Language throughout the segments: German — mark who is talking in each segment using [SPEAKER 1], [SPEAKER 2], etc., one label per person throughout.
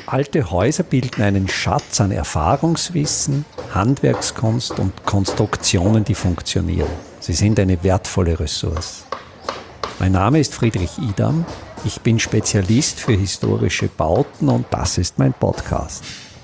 [SPEAKER 1] Alte Häuser bilden einen Schatz an Erfahrungswissen, Handwerkskunst und Konstruktionen, die funktionieren. Sie sind eine wertvolle Ressource. Mein Name ist Friedrich Idam. Ich bin Spezialist für historische Bauten und das ist mein Podcast.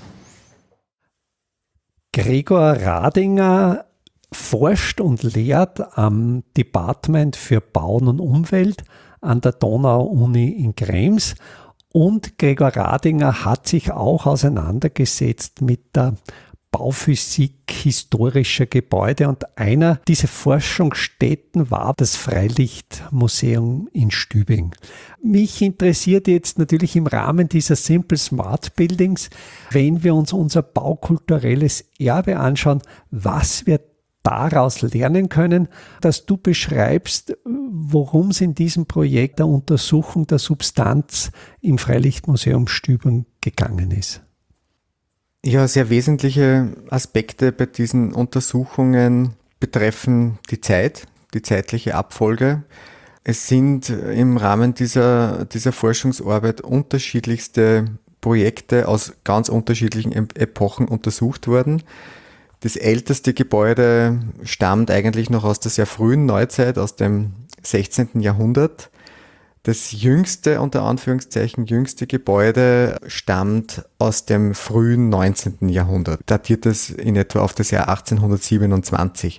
[SPEAKER 1] Gregor Radinger forscht und lehrt am Department für Bauen und Umwelt an der Donau-Uni in Krems. Und Gregor Radinger hat sich auch auseinandergesetzt mit der Bauphysik historischer Gebäude. Und einer dieser Forschungsstätten war das Freilichtmuseum in Stübing. Mich interessiert jetzt natürlich im Rahmen dieser Simple Smart Buildings, wenn wir uns unser baukulturelles Erbe anschauen, was wir daraus lernen können, dass du beschreibst, worum es in diesem Projekt der Untersuchung der Substanz im Freilichtmuseum Stübing gegangen ist.
[SPEAKER 2] Ja, sehr wesentliche Aspekte bei diesen Untersuchungen betreffen die Zeit, die zeitliche Abfolge. Es sind im Rahmen dieser Forschungsarbeit unterschiedlichste Projekte aus ganz unterschiedlichen Epochen untersucht worden. Das älteste Gebäude stammt eigentlich noch aus der sehr frühen Neuzeit, aus dem 16. Jahrhundert. Das jüngste, unter Anführungszeichen, jüngste Gebäude stammt aus dem frühen 19. Jahrhundert. Datiert es in etwa auf das Jahr 1827.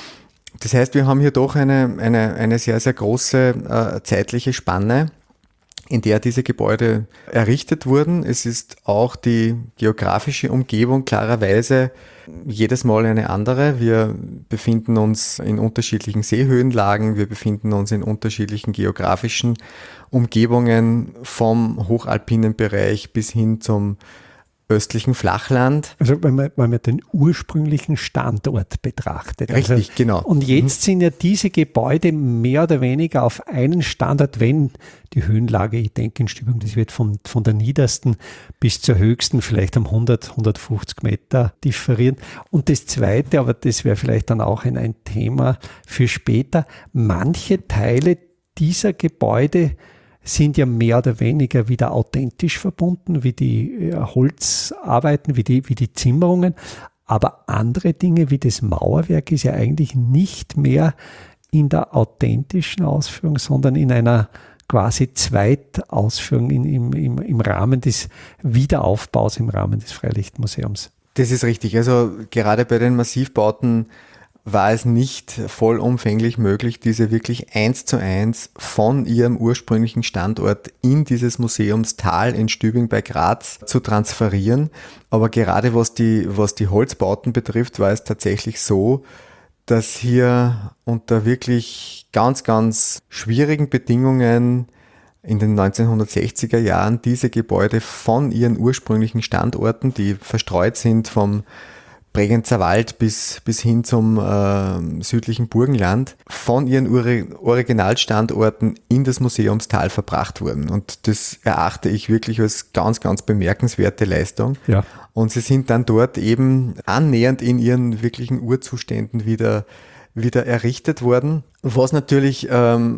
[SPEAKER 2] Das heißt, wir haben hier doch eine sehr, sehr große zeitliche Spanne, in der diese Gebäude errichtet wurden. Es ist auch die geografische Umgebung klarerweise jedes Mal eine andere. Wir befinden uns in unterschiedlichen Seehöhenlagen, wir befinden uns in unterschiedlichen geografischen Umgebungen vom hochalpinen Bereich bis hin zum östlichen Flachland.
[SPEAKER 1] Also wenn man den ursprünglichen Standort betrachtet.
[SPEAKER 2] Richtig, genau.
[SPEAKER 1] Und jetzt sind ja diese Gebäude mehr oder weniger auf einen Standort, wenn die Höhenlage, ich denke in Stübing, das wird von der niedersten bis zur höchsten vielleicht um 150 Meter differieren. Und das Zweite, aber das wäre vielleicht dann auch ein Thema für später, manche Teile dieser Gebäude sind ja mehr oder weniger wieder authentisch verbunden, wie die Holzarbeiten, wie die Zimmerungen. Aber andere Dinge wie das Mauerwerk ist ja eigentlich nicht mehr in der authentischen Ausführung, sondern in einer quasi Zweitausführung im Rahmen des Wiederaufbaus, im Rahmen des Freilichtmuseums.
[SPEAKER 2] Das ist richtig. Also gerade bei den Massivbauten war es nicht vollumfänglich möglich, diese wirklich 1:1 von ihrem ursprünglichen Standort in dieses Museumstal in Stübing bei Graz zu transferieren. Aber gerade was die Holzbauten betrifft, war es tatsächlich so, dass hier unter wirklich ganz, ganz schwierigen Bedingungen in den 1960er Jahren diese Gebäude von ihren ursprünglichen Standorten, die verstreut sind vom Bregenzer Wald bis hin zum südlichen Burgenland, von ihren Originalstandorten in das Museumstal verbracht wurden. Und das erachte ich wirklich als ganz, ganz bemerkenswerte Leistung.
[SPEAKER 1] Ja.
[SPEAKER 2] Und sie sind dann dort eben annähernd in ihren wirklichen Urzuständen wieder errichtet worden. Was natürlich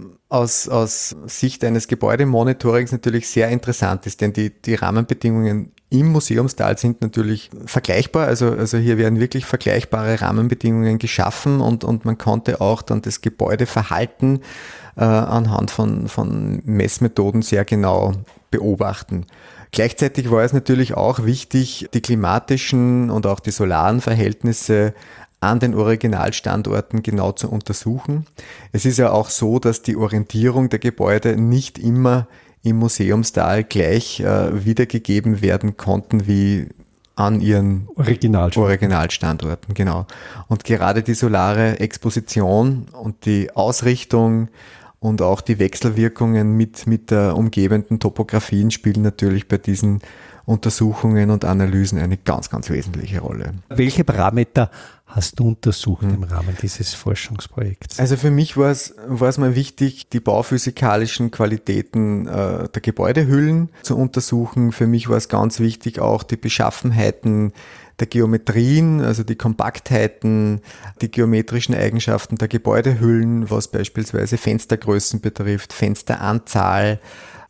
[SPEAKER 2] aus Sicht eines Gebäudemonitorings natürlich sehr interessant ist, denn die Rahmenbedingungen im Museumstal sind natürlich vergleichbar, also hier werden wirklich vergleichbare Rahmenbedingungen geschaffen und man konnte auch dann das Gebäudeverhalten anhand von Messmethoden sehr genau beobachten. Gleichzeitig war es natürlich auch wichtig, die klimatischen und auch die solaren Verhältnisse an den Originalstandorten genau zu untersuchen. Es ist ja auch so, dass die Orientierung der Gebäude nicht immer im Museumstal gleich wiedergegeben werden konnten wie an ihren Originalstandorten. Genau. Und gerade die solare Exposition und die Ausrichtung und auch die Wechselwirkungen mit der umgebenden Topografien spielen natürlich bei diesen Untersuchungen und Analysen eine ganz, ganz wesentliche Rolle.
[SPEAKER 1] Welche Parameter hast du untersucht im Rahmen dieses Forschungsprojekts?
[SPEAKER 2] Also für mich war es mal wichtig, die bauphysikalischen Qualitäten der Gebäudehüllen zu untersuchen. Für mich war es ganz wichtig, auch die Beschaffenheiten der Geometrien, also die Kompaktheiten, die geometrischen Eigenschaften der Gebäudehüllen, was beispielsweise Fenstergrößen betrifft, Fensteranzahl,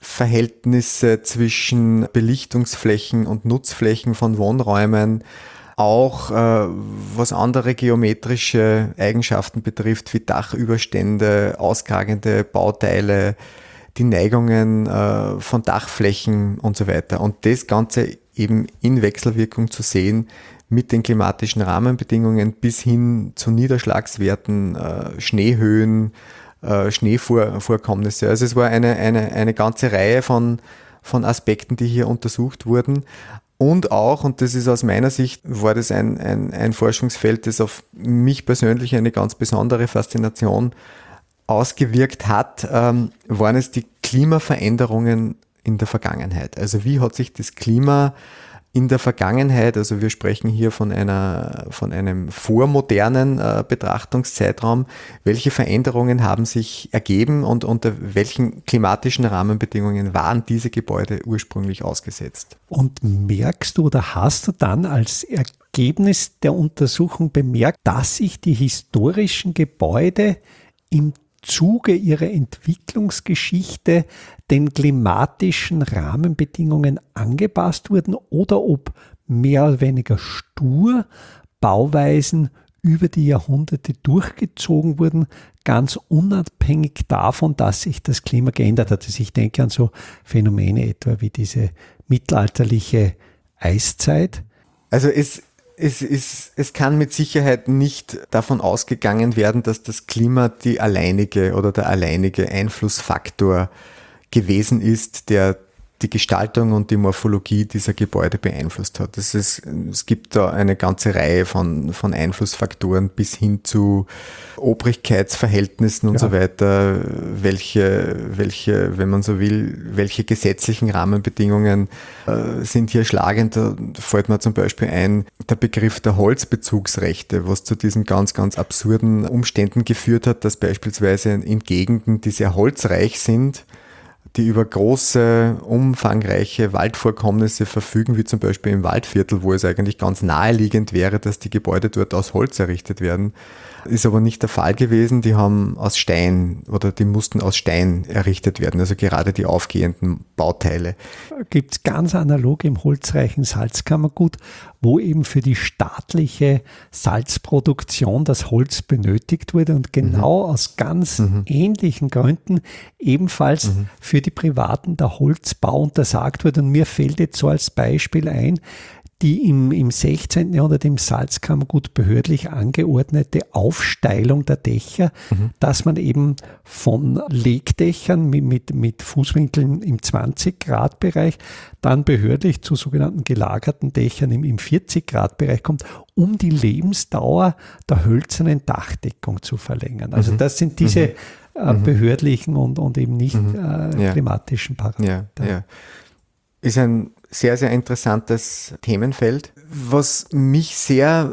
[SPEAKER 2] Verhältnisse zwischen Belichtungsflächen und Nutzflächen von Wohnräumen, auch was andere geometrische Eigenschaften betrifft, wie Dachüberstände, auskragende Bauteile, die Neigungen von Dachflächen und so weiter. Und das Ganze eben in Wechselwirkung zu sehen mit den klimatischen Rahmenbedingungen bis hin zu Niederschlagswerten, Schneehöhen, Schneevorkommnisse. Also es war eine ganze Reihe von Aspekten, die hier untersucht wurden. Und auch, und das ist aus meiner Sicht, war das ein Forschungsfeld, das auf mich persönlich eine ganz besondere Faszination ausgewirkt hat, waren es die Klimaveränderungen in der Vergangenheit. Also wie hat sich das Klima in der Vergangenheit, also wir sprechen hier von einem vormodernen Betrachtungszeitraum, welche Veränderungen haben sich ergeben und unter welchen klimatischen Rahmenbedingungen waren diese Gebäude ursprünglich ausgesetzt?
[SPEAKER 1] Und merkst du oder hast du dann als Ergebnis der Untersuchung bemerkt, dass sich die historischen Gebäude im Zuge ihrer Entwicklungsgeschichte den klimatischen Rahmenbedingungen angepasst wurden oder ob mehr oder weniger stur Bauweisen über die Jahrhunderte durchgezogen wurden, ganz unabhängig davon, dass sich das Klima geändert hat. Also ich denke an so Phänomene etwa wie diese mittelalterliche Eiszeit.
[SPEAKER 2] Also es kann mit Sicherheit nicht davon ausgegangen werden, dass das Klima der alleinige Einflussfaktor gewesen ist, der die Gestaltung und die Morphologie dieser Gebäude beeinflusst hat. Es gibt da eine ganze Reihe von Einflussfaktoren bis hin zu Obrigkeitsverhältnissen und so weiter, welche, wenn man so will, welche gesetzlichen Rahmenbedingungen sind hier schlagend. Da fällt mir zum Beispiel ein, der Begriff der Holzbezugsrechte, was zu diesen ganz, ganz absurden Umständen geführt hat, dass beispielsweise in Gegenden, die sehr holzreich sind, die über große, umfangreiche Waldvorkommnisse verfügen, wie zum Beispiel im Waldviertel, wo es eigentlich ganz naheliegend wäre, dass die Gebäude dort aus Holz errichtet werden. Ist aber nicht der Fall gewesen. Die haben aus Stein oder die mussten aus Stein errichtet werden, also gerade die aufgehenden Bauteile.
[SPEAKER 1] Gibt es ganz analog im holzreichen Salzkammergut, wo eben für die staatliche Salzproduktion das Holz benötigt wurde und genau aus ganz ähnlichen Gründen ebenfalls für die Privaten der Holzbau untersagt wurde. Und mir fällt jetzt so als Beispiel ein, die im 16. Jahrhundert im Salzkammergut behördlich angeordnete Aufsteilung der Dächer, dass man eben von Legdächern mit Fußwinkeln im 20-Grad-Bereich dann behördlich zu sogenannten gelagerten Dächern im 40-Grad-Bereich kommt, um die Lebensdauer der hölzernen Dachdeckung zu verlängern. Also das sind diese behördlichen und eben nicht klimatischen Parameter.
[SPEAKER 2] Ja. Ist ein sehr, sehr interessantes Themenfeld. Was mich sehr,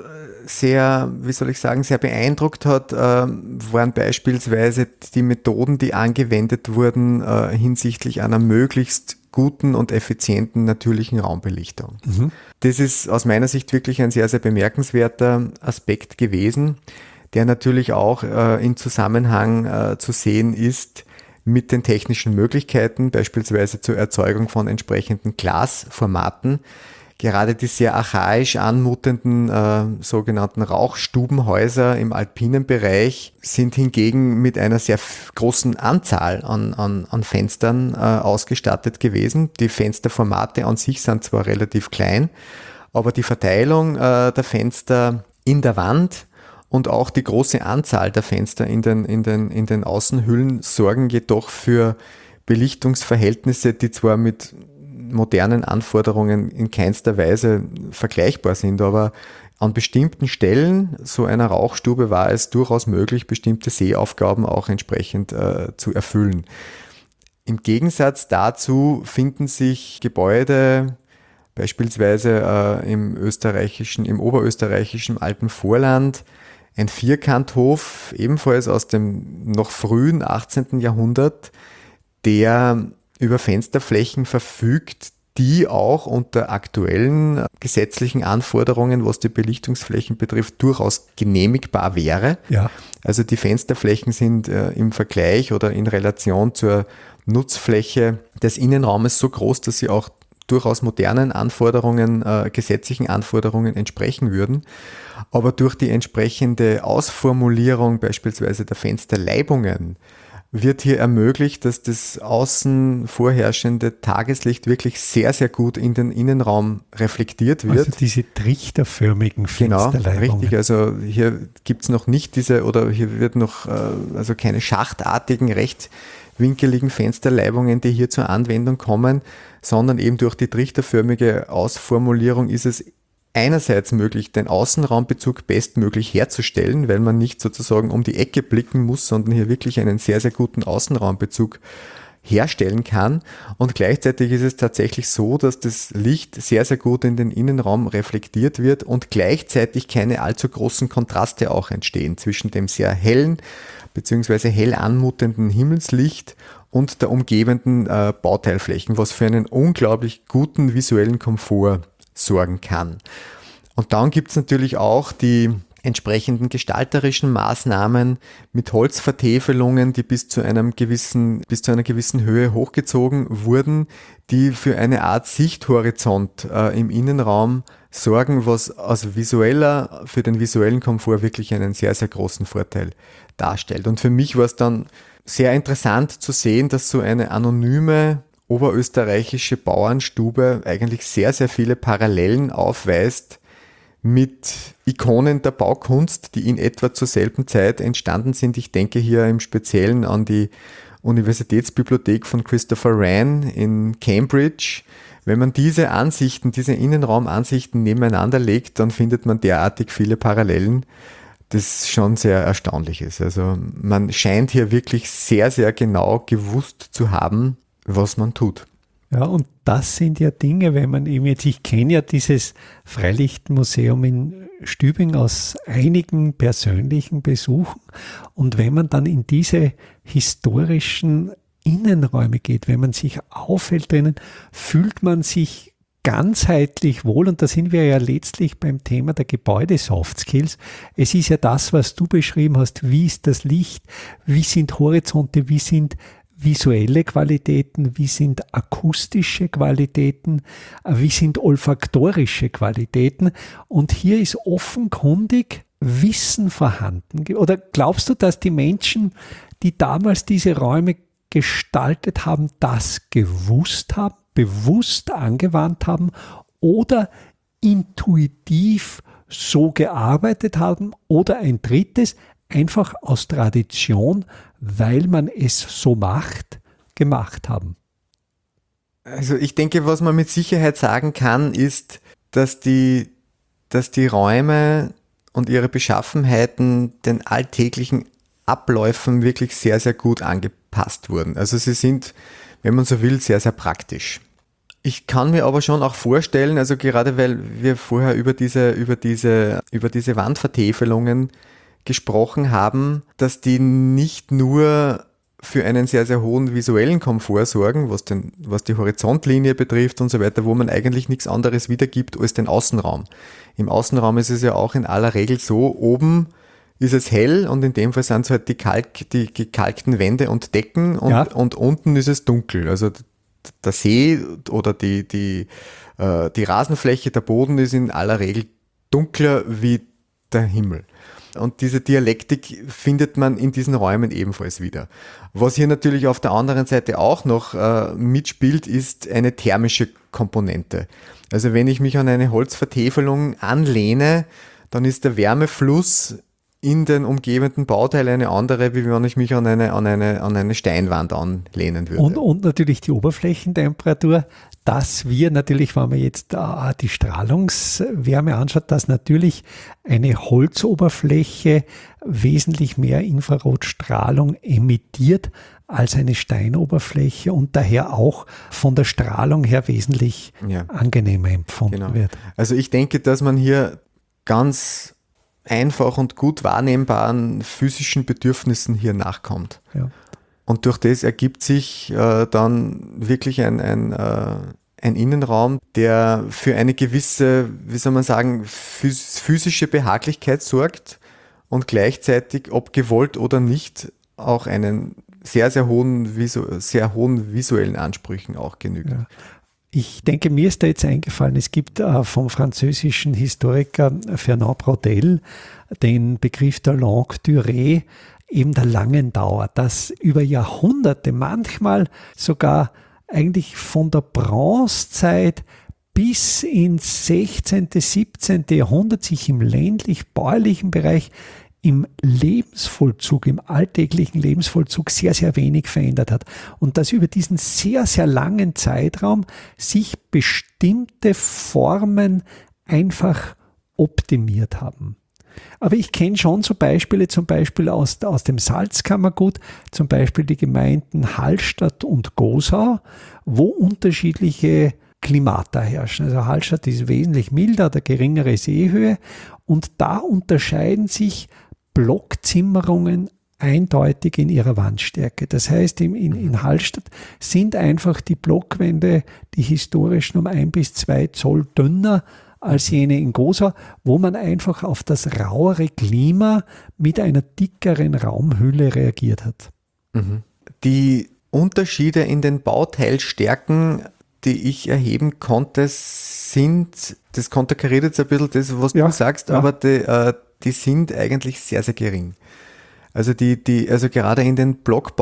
[SPEAKER 2] wie soll ich sagen, sehr beeindruckt hat, waren beispielsweise die Methoden, die angewendet wurden hinsichtlich einer möglichst guten und effizienten natürlichen Raumbelichtung. Das ist aus meiner Sicht wirklich ein sehr, sehr bemerkenswerter Aspekt gewesen, der natürlich auch in Zusammenhang zu sehen ist mit den technischen Möglichkeiten, beispielsweise zur Erzeugung von entsprechenden Glasformaten. Gerade die sehr archaisch anmutenden sogenannten Rauchstubenhäuser im alpinen Bereich sind hingegen mit einer sehr großen Anzahl an Fenstern ausgestattet gewesen. Die Fensterformate an sich sind zwar relativ klein, aber die Verteilung der Fenster in der Wand und auch die große Anzahl der Fenster in den Außenhüllen sorgen jedoch für Belichtungsverhältnisse, die zwar mit modernen Anforderungen in keinster Weise vergleichbar sind, aber an bestimmten Stellen so einer Rauchstube war es durchaus möglich, bestimmte Sehaufgaben auch entsprechend zu erfüllen. Im Gegensatz dazu finden sich Gebäude, beispielsweise im oberösterreichischen Alpenvorland, ein Vierkanthof, ebenfalls aus dem noch frühen 18. Jahrhundert, der über Fensterflächen verfügt, die auch unter aktuellen gesetzlichen Anforderungen, was die Belichtungsflächen betrifft, durchaus genehmigbar wäre.
[SPEAKER 1] Ja.
[SPEAKER 2] Also die Fensterflächen sind im Vergleich oder in Relation zur Nutzfläche des Innenraumes so groß, dass sie auch durchaus modernen Anforderungen, gesetzlichen Anforderungen entsprechen würden. Aber durch die entsprechende Ausformulierung beispielsweise der Fensterleibungen wird hier ermöglicht, dass das außen vorherrschende Tageslicht wirklich sehr, sehr gut in den Innenraum reflektiert wird.
[SPEAKER 1] Also diese trichterförmigen Fensterleibungen.
[SPEAKER 2] Genau, richtig. Also hier gibt es noch nicht hier wird noch also keine schachtartigen, rechtwinkeligen Fensterleibungen, die hier zur Anwendung kommen, sondern eben durch die trichterförmige Ausformulierung ist es einerseits möglich, den Außenraumbezug bestmöglich herzustellen, weil man nicht sozusagen um die Ecke blicken muss, sondern hier wirklich einen sehr, sehr guten Außenraumbezug herstellen kann. Und gleichzeitig ist es tatsächlich so, dass das Licht sehr, sehr gut in den Innenraum reflektiert wird und gleichzeitig keine allzu großen Kontraste auch entstehen zwischen dem sehr hellen bzw. hell anmutenden Himmelslicht und der umgebenden Bauteilflächen, was für einen unglaublich guten visuellen Komfort sorgen kann. Und dann gibt es natürlich auch die entsprechenden gestalterischen Maßnahmen mit Holzvertäfelungen, die bis zu einer gewissen Höhe hochgezogen wurden, die für eine Art Sichthorizont im Innenraum sorgen, was für den visuellen Komfort wirklich einen sehr, sehr großen Vorteil darstellt. Und für mich war es dann sehr interessant zu sehen, dass so eine anonyme oberösterreichische Bauernstube eigentlich sehr, sehr viele Parallelen aufweist mit Ikonen der Baukunst, die in etwa zur selben Zeit entstanden sind. Ich denke hier im Speziellen an die Universitätsbibliothek von Christopher Wren in Cambridge. Wenn man diese Innenraumansichten nebeneinander legt, dann findet man derartig viele Parallelen, das schon sehr erstaunlich ist. Also man scheint hier wirklich sehr, sehr genau gewusst zu haben, was man tut.
[SPEAKER 1] Ja, und das sind ja Dinge, wenn man eben jetzt, ich kenne ja dieses Freilichtmuseum in Stübing aus einigen persönlichen Besuchen, und wenn man dann in diese historischen Innenräume geht, wenn man sich aufhält drinnen, fühlt man sich ganzheitlich wohl, und da sind wir ja letztlich beim Thema der Gebäude-Soft Skills. Es ist ja das, was du beschrieben hast, wie ist das Licht, wie sind Horizonte, wie sind visuelle Qualitäten, wie sind akustische Qualitäten, wie sind olfaktorische Qualitäten, und hier ist offenkundig Wissen vorhanden. Oder glaubst du, dass die Menschen, die damals diese Räume gestaltet haben, das gewusst haben, bewusst angewandt haben oder intuitiv so gearbeitet haben, oder ein drittes, einfach aus Tradition, weil man es so gemacht haben?
[SPEAKER 2] Also ich denke, was man mit Sicherheit sagen kann, ist, dass die Räume und ihre Beschaffenheiten den alltäglichen Abläufen wirklich sehr, sehr gut angepasst wurden. Also sie sind, wenn man so will, sehr, sehr praktisch. Ich kann mir aber schon auch vorstellen, also gerade weil wir vorher über diese Wandvertäfelungen gesprochen haben, dass die nicht nur für einen sehr, sehr hohen visuellen Komfort sorgen, was die Horizontlinie betrifft und so weiter, wo man eigentlich nichts anderes wiedergibt als den Außenraum. Im Außenraum ist es ja auch in aller Regel so, oben ist es hell und in dem Fall sind es halt die gekalkten Wände und Decken und unten ist es dunkel. Also der See oder die Rasenfläche, der Boden ist in aller Regel dunkler wie der Himmel. Und diese Dialektik findet man in diesen Räumen ebenfalls wieder. Was hier natürlich auf der anderen Seite auch noch mitspielt, ist eine thermische Komponente. Also wenn ich mich an eine Holzvertäfelung anlehne, dann ist der Wärmefluss in den umgebenden Bauteil eine andere, wie wenn ich mich an eine Steinwand anlehnen würde.
[SPEAKER 1] Und natürlich die Oberflächentemperatur, dass wir natürlich, wenn man jetzt die Strahlungswärme anschaut, dass natürlich eine Holzoberfläche wesentlich mehr Infrarotstrahlung emittiert als eine Steinoberfläche und daher auch von der Strahlung her wesentlich angenehmer empfunden wird.
[SPEAKER 2] Also ich denke, dass man hier ganz einfach und gut wahrnehmbaren physischen Bedürfnissen hier nachkommt. Ja. Und durch das ergibt sich dann wirklich ein Innenraum, der für eine gewisse, wie soll man sagen, physische Behaglichkeit sorgt und gleichzeitig, ob gewollt oder nicht, auch einen sehr, sehr hohen visuellen Ansprüchen auch genügt.
[SPEAKER 1] Ja. Ich denke, mir ist da jetzt eingefallen, es gibt vom französischen Historiker Fernand Braudel den Begriff der longue durée, eben der langen Dauer, dass über Jahrhunderte, manchmal sogar eigentlich von der Bronzezeit bis ins 16., 17. Jahrhundert sich im ländlich-bäuerlichen Bereich im Lebensvollzug, im alltäglichen Lebensvollzug sehr, sehr wenig verändert hat. Und dass über diesen sehr, sehr langen Zeitraum sich bestimmte Formen einfach optimiert haben. Aber ich kenne schon so Beispiele, zum Beispiel aus dem Salzkammergut, zum Beispiel die Gemeinden Hallstatt und Gosau, wo unterschiedliche Klimata herrschen. Also Hallstatt ist wesentlich milder, hat eine geringere Seehöhe und da unterscheiden sich Blockzimmerungen eindeutig in ihrer Wandstärke. Das heißt, in Hallstatt sind einfach die Blockwände, die historischen, um 1 bis 2 Zoll dünner als jene in Gosau, wo man einfach auf das rauere Klima mit einer dickeren Raumhülle reagiert hat.
[SPEAKER 2] Die Unterschiede in den Bauteilstärken, die ich erheben konnte, sind, das konterkariert jetzt ein bisschen das, was du sagst, aber die sind eigentlich sehr, sehr gering. Also also gerade in den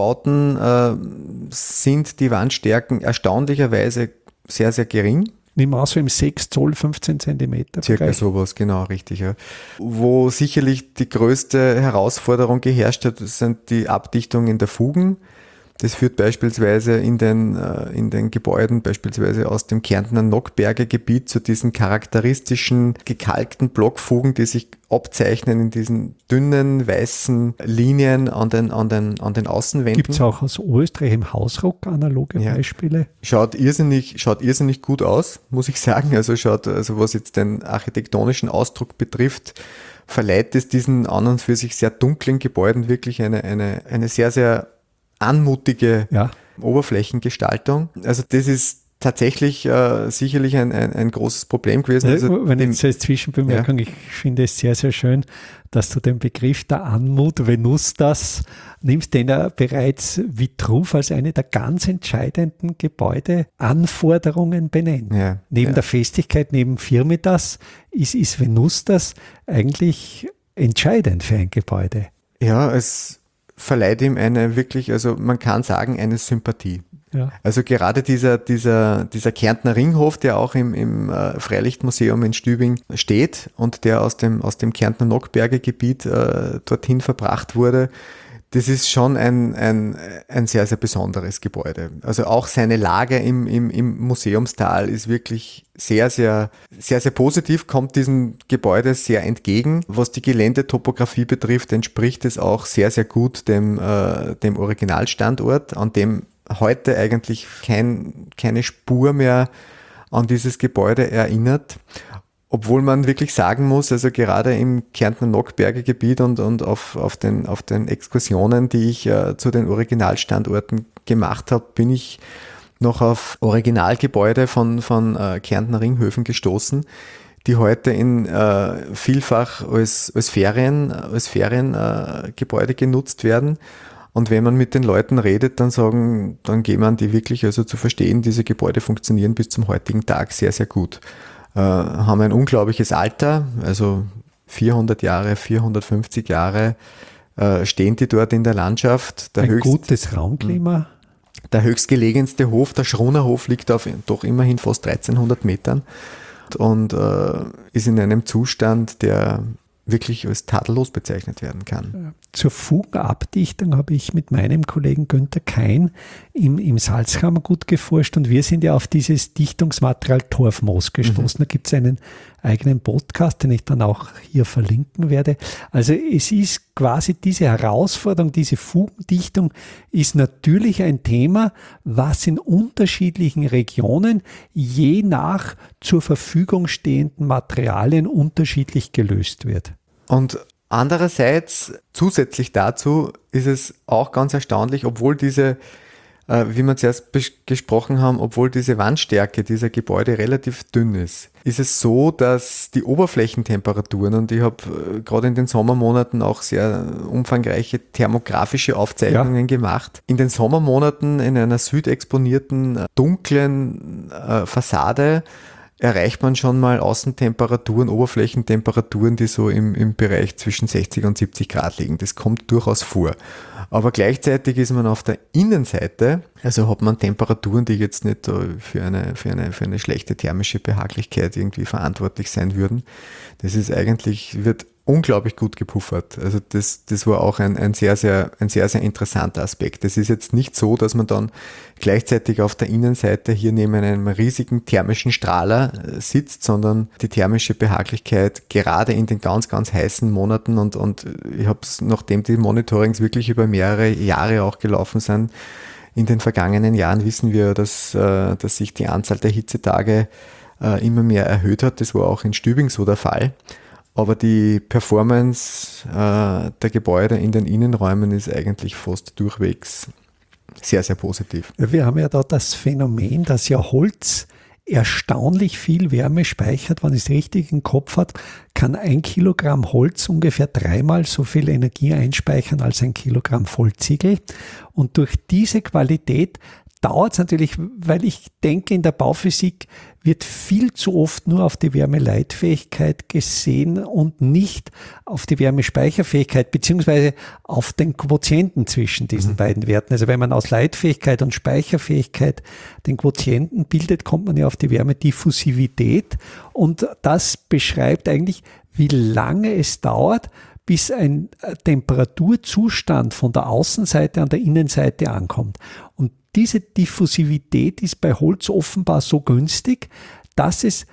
[SPEAKER 2] Blockbauten sind die Wandstärken erstaunlicherweise sehr, sehr gering.
[SPEAKER 1] Nimm auch so im 6 Zoll, 15 Zentimeter.
[SPEAKER 2] Circa sowas, genau, richtig. Ja. Wo sicherlich die größte Herausforderung geherrscht hat, sind die Abdichtungen der Fugen. Das führt beispielsweise in den Gebäuden, beispielsweise aus dem Kärntner Nockberger-Gebiet, zu diesen charakteristischen gekalkten Blockfugen, die sich abzeichnen in diesen dünnen, weißen Linien an den Außenwänden.
[SPEAKER 1] Gibt es auch aus Österreich im Hausruck analoge Beispiele?
[SPEAKER 2] Schaut irrsinnig gut aus, muss ich sagen. Also was jetzt den architektonischen Ausdruck betrifft, verleiht es diesen an und für sich sehr dunklen Gebäuden wirklich eine sehr, sehr anmutige Oberflächengestaltung. Also das ist tatsächlich sicherlich ein großes Problem gewesen. Also
[SPEAKER 1] wenn ich als Zwischenbemerkung, ich finde es sehr, sehr schön, dass du den Begriff der Anmut, Venustas, nimmst, den er bereits Vitruv als eine der ganz entscheidenden Gebäudeanforderungen benennt.
[SPEAKER 2] Ja,
[SPEAKER 1] neben der Festigkeit, neben Firmitas, ist Venustas eigentlich entscheidend für ein Gebäude.
[SPEAKER 2] Ja, es verleiht ihm also man kann sagen, eine Sympathie.
[SPEAKER 1] Ja.
[SPEAKER 2] Also gerade dieser Kärntner Ringhof, der auch im Freilichtmuseum in Stübing steht und der aus dem Kärntner Nockberger Gebiet dorthin verbracht wurde, das ist schon ein sehr, sehr besonderes Gebäude. Also auch seine Lage im Museumstal ist wirklich sehr, sehr, sehr, sehr positiv, kommt diesem Gebäude sehr entgegen. Was die Geländetopographie betrifft, entspricht es auch sehr, sehr gut dem Originalstandort, an dem heute eigentlich keine Spur mehr an dieses Gebäude erinnert. Obwohl man wirklich sagen muss, also gerade im Kärntner Nockberger Gebiet und auf den Exkursionen, die ich zu den Originalstandorten gemacht habe, bin ich noch auf Originalgebäude von Kärntner Ringhöfen gestoßen, die heute in vielfach als Feriengebäude genutzt werden. Und wenn man mit den Leuten redet, dann geben man die wirklich also zu verstehen, diese Gebäude funktionieren bis zum heutigen Tag sehr, sehr gut. Haben ein unglaubliches Alter, also 400 Jahre, 450 Jahre stehen die dort in der Landschaft.
[SPEAKER 1] Gutes Raumklima.
[SPEAKER 2] Der höchstgelegenste Hof, der Schrunerhof, liegt auf doch immerhin fast 1300 Metern und ist in einem Zustand, der wirklich als tadellos bezeichnet werden kann.
[SPEAKER 1] Zur Fugenabdichtung habe ich mit meinem Kollegen Günther Kein im Salzkammergut geforscht und wir sind ja auf dieses Dichtungsmaterial Torfmoos gestoßen. Da gibt es einen eigenen Podcast, den ich dann auch hier verlinken werde. Also es ist quasi diese Herausforderung, diese Fugendichtung ist natürlich ein Thema, was in unterschiedlichen Regionen je nach zur Verfügung stehenden Materialien unterschiedlich gelöst wird.
[SPEAKER 2] Und andererseits, zusätzlich dazu, ist es auch ganz erstaunlich, obwohl diese wie wir zuerst gesprochen haben, obwohl diese Wandstärke dieser Gebäude relativ dünn ist es so, dass die Oberflächentemperaturen, und ich habe gerade in den Sommermonaten auch sehr umfangreiche thermografische Aufzeichnungen gemacht, in den Sommermonaten in einer südexponierten, dunklen Fassade erreicht man schon mal Außentemperaturen, Oberflächentemperaturen, die so im Bereich zwischen 60 und 70 Grad liegen. Das kommt durchaus vor. Aber gleichzeitig ist man auf der Innenseite, also hat man Temperaturen, die jetzt nicht für eine schlechte thermische Behaglichkeit irgendwie verantwortlich sein würden. Das ist eigentlich, wird unglaublich gut gepuffert. Also das war auch ein sehr, sehr interessanter Aspekt. Es ist jetzt nicht so, dass man dann gleichzeitig auf der Innenseite hier neben einem riesigen thermischen Strahler sitzt, sondern die thermische Behaglichkeit gerade in den ganz, ganz heißen Monaten und ich habe es, nachdem die Monitorings wirklich über mehrere Jahre auch gelaufen sind, in den vergangenen Jahren wissen wir, dass sich die Anzahl der Hitzetage immer mehr erhöht hat. Das war auch in Stübing so der Fall. Aber die Performance der Gebäude in den Innenräumen ist eigentlich fast durchwegs sehr, sehr positiv.
[SPEAKER 1] Wir haben ja da das Phänomen, dass ja Holz erstaunlich viel Wärme speichert. Wenn ich es richtig im Kopf habe, kann 1 Kilogramm Holz ungefähr 3-mal so viel Energie einspeichern als 1 Kilogramm Vollziegel. Und durch diese Qualität dauert es natürlich, weil ich denke, in der Bauphysik wird viel zu oft nur auf die Wärmeleitfähigkeit gesehen und nicht auf die Wärmespeicherfähigkeit beziehungsweise auf den Quotienten zwischen diesen beiden Werten. Also wenn man aus Leitfähigkeit und Speicherfähigkeit den Quotienten bildet, kommt man ja auf die Wärmediffusivität und das beschreibt eigentlich, wie lange es dauert, bis ein Temperaturzustand von der Außenseite an der Innenseite ankommt. Und diese Diffusivität ist bei Holz offenbar so günstig, dass es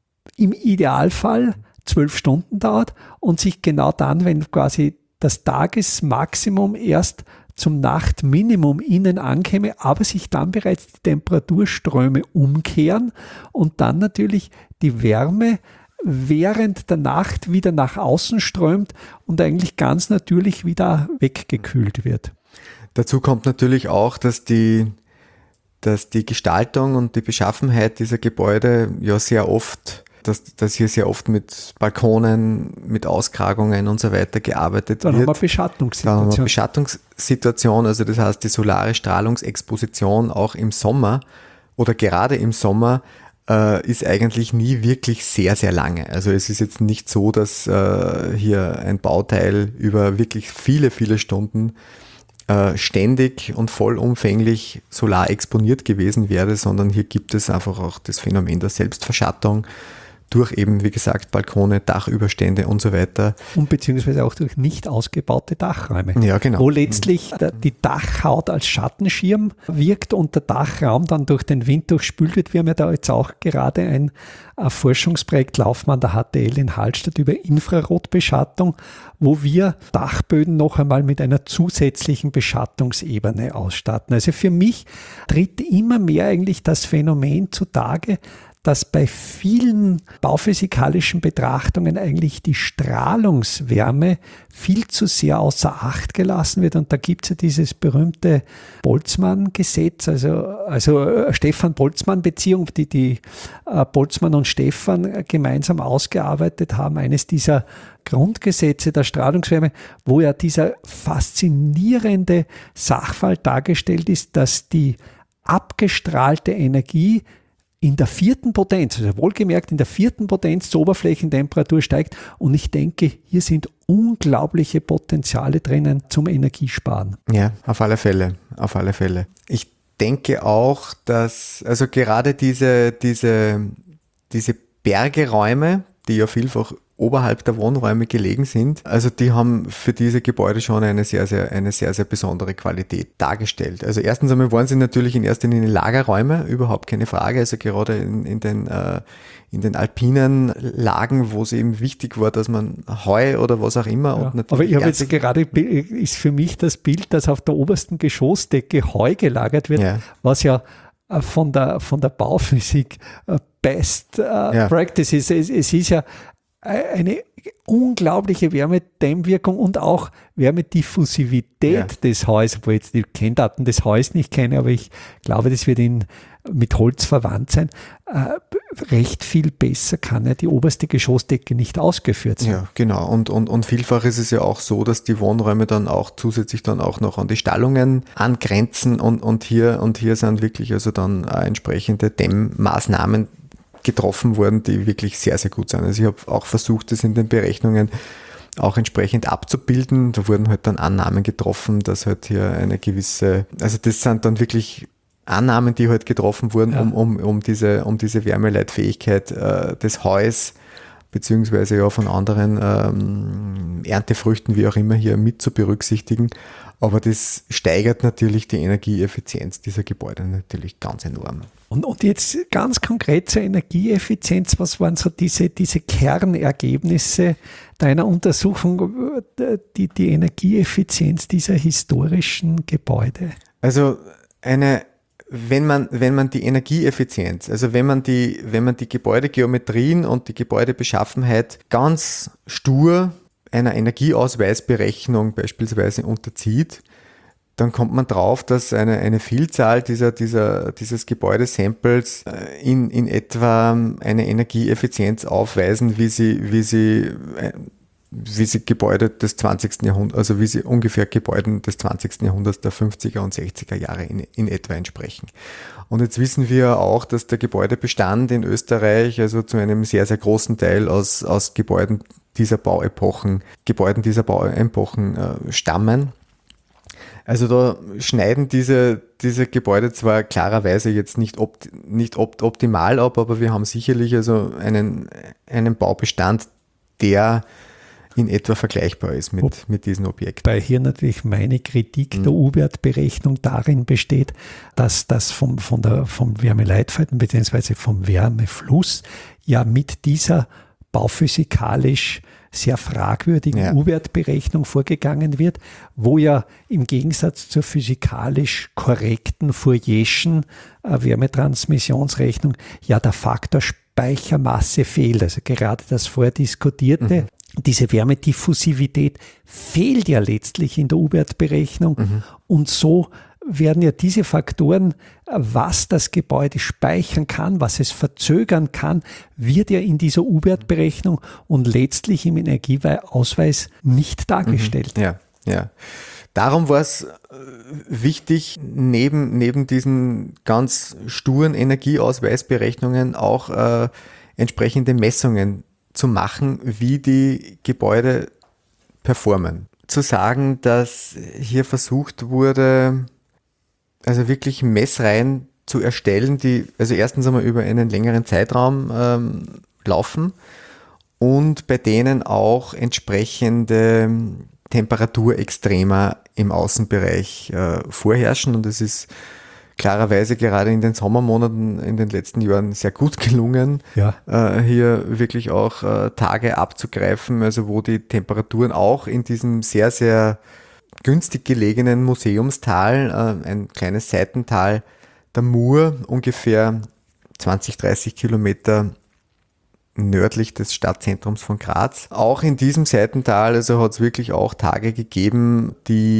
[SPEAKER 1] im Idealfall 12 Stunden dauert und sich genau dann, wenn quasi das Tagesmaximum erst zum Nachtminimum innen ankäme, aber sich dann bereits die Temperaturströme umkehren und dann natürlich die Wärme während der Nacht wieder nach außen strömt und eigentlich ganz natürlich wieder weggekühlt wird.
[SPEAKER 2] Dazu kommt natürlich auch, dass die Gestaltung und die Beschaffenheit dieser Gebäude ja sehr oft, dass hier sehr oft mit Balkonen, mit Auskragungen und so weiter gearbeitet
[SPEAKER 1] wird.
[SPEAKER 2] Dann
[SPEAKER 1] haben wir
[SPEAKER 2] Beschattungssituation, also das heißt die solare Strahlungsexposition auch im Sommer oder gerade im Sommer ist eigentlich nie wirklich sehr, sehr lange. Also es ist jetzt nicht so, dass hier ein Bauteil über wirklich viele, viele Stunden ständig und vollumfänglich solar exponiert gewesen wäre, sondern hier gibt es einfach auch das Phänomen der Selbstverschattung durch eben, wie gesagt, Balkone, Dachüberstände und so weiter.
[SPEAKER 1] Und beziehungsweise auch durch nicht ausgebaute Dachräume.
[SPEAKER 2] Ja, genau.
[SPEAKER 1] Wo letztlich die Dachhaut als Schattenschirm wirkt und der Dachraum dann durch den Wind durchspült wird. Wir haben ja da jetzt auch gerade ein Forschungsprojekt laufen an der HTL in Hallstatt über Infrarotbeschattung, wo wir Dachböden noch einmal mit einer zusätzlichen Beschattungsebene ausstatten. Also für mich tritt immer mehr eigentlich das Phänomen zutage, dass bei vielen bauphysikalischen Betrachtungen eigentlich die Strahlungswärme viel zu sehr außer Acht gelassen wird. Und da gibt es ja dieses berühmte Boltzmann-Gesetz, also Stefan-Boltzmann-Beziehung, die Boltzmann und Stefan gemeinsam ausgearbeitet haben, eines dieser Grundgesetze der Strahlungswärme, wo ja dieser faszinierende Sachverhalt dargestellt ist, dass die abgestrahlte Energie in der 4. Potenz, also wohlgemerkt in der 4. Potenz zur Oberflächentemperatur steigt. Und ich denke, hier sind unglaubliche Potenziale drinnen zum Energiesparen.
[SPEAKER 2] Ja, auf alle Fälle, auf alle Fälle. Ich denke auch, dass also gerade diese Bergeräume, die ja vielfach oberhalb der Wohnräume gelegen sind. Also die haben für diese Gebäude schon eine sehr, sehr besondere Qualität dargestellt. Also erstens einmal waren sie natürlich in erster Linie Lagerräume, überhaupt keine Frage. Also gerade in den alpinen Lagen, wo es eben wichtig war, dass man Heu oder was auch immer.
[SPEAKER 1] Ja,
[SPEAKER 2] und natürlich
[SPEAKER 1] aber ich habe jetzt gerade, ist für mich das Bild, dass auf der obersten Geschossdecke Heu gelagert wird, was ja von der Bauphysik Best Practice ist. Es ist ja eine unglaubliche Wärmedämmwirkung und auch Wärmediffusivität des Hauses, wo ich jetzt die Kenndaten des Hauses nicht kenne, aber ich glaube, das wird mit Holz verwandt sein. Recht viel besser kann ja die oberste Geschossdecke nicht ausgeführt sein.
[SPEAKER 2] Ja, genau. Und vielfach ist es ja auch so, dass die Wohnräume dann auch zusätzlich dann auch noch an die Stallungen angrenzen und hier sind wirklich also dann entsprechende Dämmmaßnahmen getroffen worden, die wirklich sehr, sehr gut sind. Also ich habe auch versucht, das in den Berechnungen auch entsprechend abzubilden. Da wurden halt dann Annahmen getroffen, dass halt hier eine gewisse, also das sind dann wirklich Annahmen, die halt getroffen wurden, um diese Wärmeleitfähigkeit des Heues beziehungsweise ja von anderen Erntefrüchten, wie auch immer, hier mit zu berücksichtigen. Aber das steigert natürlich die Energieeffizienz dieser Gebäude natürlich ganz enorm.
[SPEAKER 1] Und jetzt ganz konkret zur Energieeffizienz, was waren so diese Kernergebnisse deiner Untersuchung, die Energieeffizienz dieser historischen Gebäude?
[SPEAKER 2] Also wenn man die Energieeffizienz, also wenn man die Gebäudegeometrien und die Gebäudebeschaffenheit ganz stur einer Energieausweisberechnung beispielsweise unterzieht, dann kommt man drauf, dass eine Vielzahl dieses Gebäudesamples in etwa eine Energieeffizienz aufweisen, wie sie Gebäude des 20. Jahrhunderts, also wie sie ungefähr Gebäuden des 20. Jahrhunderts der 50er und 60er Jahre in etwa entsprechen. Und jetzt wissen wir auch, dass der Gebäudebestand in Österreich also zu einem sehr, sehr großen Teil aus Gebäuden dieser Bauepochen stammen. Also da schneiden diese Gebäude zwar klarerweise jetzt nicht optimal ab, aber wir haben sicherlich also einen Baubestand, der in etwa vergleichbar ist mit diesen Objekten.
[SPEAKER 1] Weil hier natürlich meine Kritik der U-Wert-Berechnung darin besteht, dass das vom Wärmeleitverhalten bzw. vom Wärmefluss ja mit dieser bauphysikalisch sehr fragwürdigen U-Wert-Berechnung vorgegangen wird, wo ja im Gegensatz zur physikalisch korrekten Fourierschen Wärmetransmissionsrechnung ja der Faktor Speichermasse fehlt. Also gerade das vorher diskutierte, diese Wärmediffusivität fehlt ja letztlich in der U-Wert-Berechnung und so werden ja diese Faktoren, was das Gebäude speichern kann, was es verzögern kann, wird ja in dieser U-Wert-Berechnung und letztlich im Energieausweis nicht dargestellt.
[SPEAKER 2] Ja. Darum war es wichtig, neben diesen ganz sturen Energieausweisberechnungen auch entsprechende Messungen zu machen, wie die Gebäude performen. Zu sagen, dass hier versucht wurde, also wirklich Messreihen zu erstellen, die also erstens einmal über einen längeren Zeitraum laufen und bei denen auch entsprechende Temperaturextremer im Außenbereich vorherrschen. Und es ist klarerweise gerade in den Sommermonaten in den letzten Jahren sehr gut gelungen, hier wirklich auch Tage abzugreifen, also wo die Temperaturen auch in diesem sehr, sehr günstig gelegenen Museumstal, ein kleines Seitental der Mur, ungefähr 20, 30 Kilometer nördlich des Stadtzentrums von Graz. Auch in diesem Seitental also hat es wirklich auch Tage gegeben,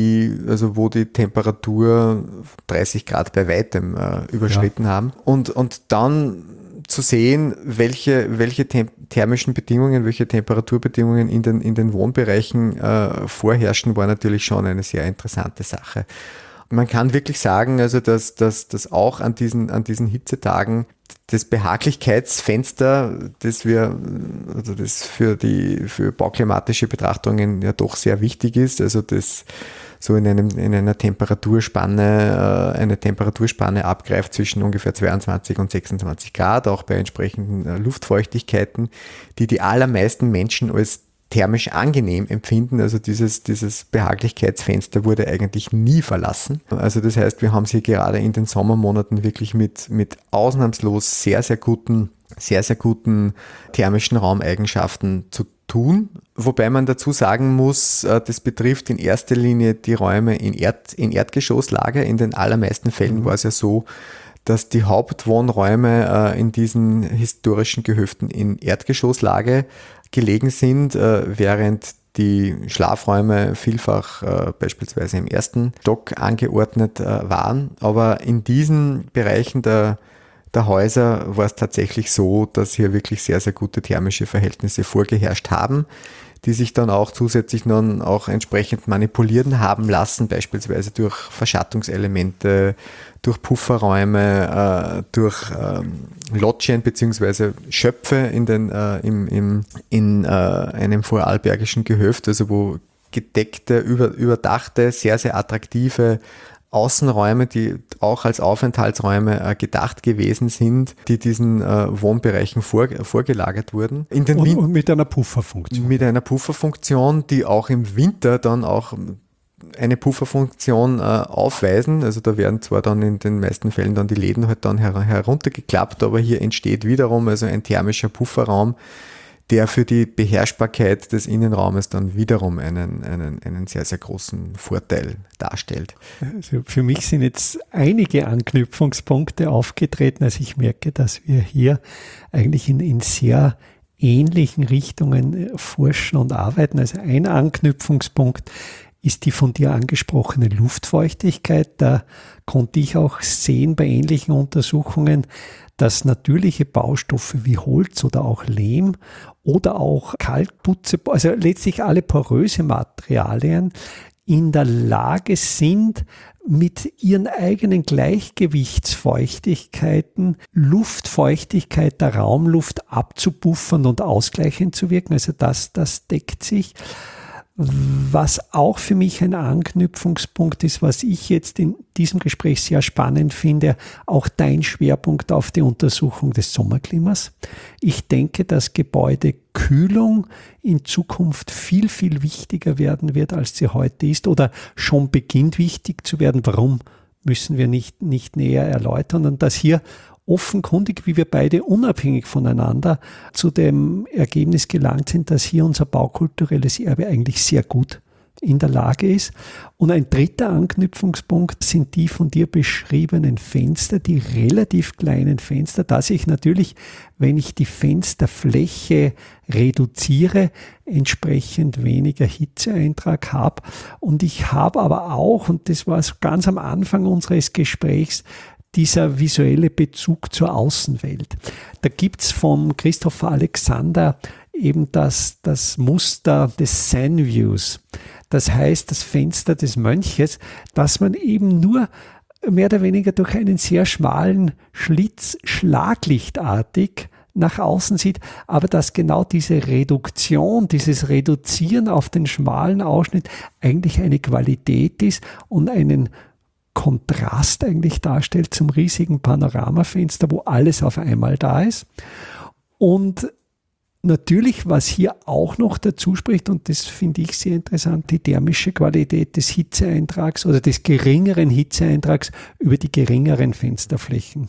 [SPEAKER 2] wo die Temperatur 30 Grad bei weitem überschritten haben. Und dann zu sehen, welche thermischen Bedingungen, welche Temperaturbedingungen in den Wohnbereichen vorherrschen, war natürlich schon eine sehr interessante Sache. Man kann wirklich sagen, also dass auch an diesen Hitzetagen das Behaglichkeitsfenster, das für bauklimatische Betrachtungen ja doch sehr wichtig ist, also das so in einer Temperaturspanne, eine Temperaturspanne abgreift zwischen ungefähr 22 und 26 Grad, auch bei entsprechenden Luftfeuchtigkeiten, die allermeisten Menschen als thermisch angenehm empfinden. Also dieses Behaglichkeitsfenster wurde eigentlich nie verlassen. Also das heißt, wir haben es hier gerade in den Sommermonaten wirklich mit ausnahmslos sehr, sehr guten thermischen Raumeigenschaften zu tun. Wobei man dazu sagen muss, das betrifft in erster Linie die Räume in Erdgeschosslage. In den allermeisten Fällen war es ja so, dass die Hauptwohnräume in diesen historischen Gehöften in Erdgeschosslage gelegen sind, während die Schlafräume vielfach beispielsweise im ersten Stock angeordnet waren. Aber in diesen Bereichen der Häuser war es tatsächlich so, dass hier wirklich sehr, sehr gute thermische Verhältnisse vorgeherrscht haben, die sich dann auch zusätzlich dann auch entsprechend manipulieren haben lassen, beispielsweise durch Verschattungselemente, durch Pufferräume, durch Loggien bzw. Schöpfe in einem vorarlbergischen Gehöft, also wo gedeckte, überdachte, sehr, sehr attraktive Außenräume, die auch als Aufenthaltsräume gedacht gewesen sind, die diesen Wohnbereichen vorgelagert wurden.
[SPEAKER 1] Und mit einer Pufferfunktion.
[SPEAKER 2] Mit einer Pufferfunktion, die auch im Winter dann auch eine Pufferfunktion aufweisen. Also da werden zwar dann in den meisten Fällen dann die Läden halt dann heruntergeklappt, aber hier entsteht wiederum also ein thermischer Pufferraum, der für die Beherrschbarkeit des Innenraumes dann wiederum einen sehr, sehr großen Vorteil darstellt.
[SPEAKER 1] Also für mich sind jetzt einige Anknüpfungspunkte aufgetreten. Also ich merke, dass wir hier eigentlich in sehr ähnlichen Richtungen forschen und arbeiten. Also ein Anknüpfungspunkt ist die von dir angesprochene Luftfeuchtigkeit. Da konnte ich auch sehen bei ähnlichen Untersuchungen, dass natürliche Baustoffe wie Holz oder auch Lehm oder auch Kalkputze, also letztlich alle poröse Materialien, in der Lage sind, mit ihren eigenen Gleichgewichtsfeuchtigkeiten Luftfeuchtigkeit der Raumluft abzupuffern und ausgleichend zu wirken. Also das deckt sich. Was auch für mich ein Anknüpfungspunkt ist, was ich jetzt in diesem Gespräch sehr spannend finde, auch dein Schwerpunkt auf die Untersuchung des Sommerklimas. Ich denke, dass Gebäudekühlung in Zukunft viel, viel wichtiger werden wird, als sie heute ist oder schon beginnt wichtig zu werden. Warum, müssen wir nicht näher erläutern, und dass hier offenkundig, wie wir beide unabhängig voneinander zu dem Ergebnis gelangt sind, dass hier unser baukulturelles Erbe eigentlich sehr gut in der Lage ist. Und ein dritter Anknüpfungspunkt sind die von dir beschriebenen Fenster, die relativ kleinen Fenster, dass ich natürlich, wenn ich die Fensterfläche reduziere, entsprechend weniger Hitzeeintrag habe. Und ich habe aber auch, und das war so ganz am Anfang unseres Gesprächs, dieser visuelle Bezug zur Außenwelt. Da gibt's von Christopher Alexander eben das Muster des Zen Views. Das heißt, das Fenster des Mönches, dass man eben nur mehr oder weniger durch einen sehr schmalen Schlitz schlaglichtartig nach außen sieht, aber dass genau diese Reduktion, dieses Reduzieren auf den schmalen Ausschnitt eigentlich eine Qualität ist und einen Kontrast eigentlich darstellt zum riesigen Panoramafenster, wo alles auf einmal da ist. Und natürlich, was hier auch noch dazu spricht, und das finde ich sehr interessant, die thermische Qualität des Hitzeeintrags oder des geringeren Hitzeeintrags über die geringeren Fensterflächen.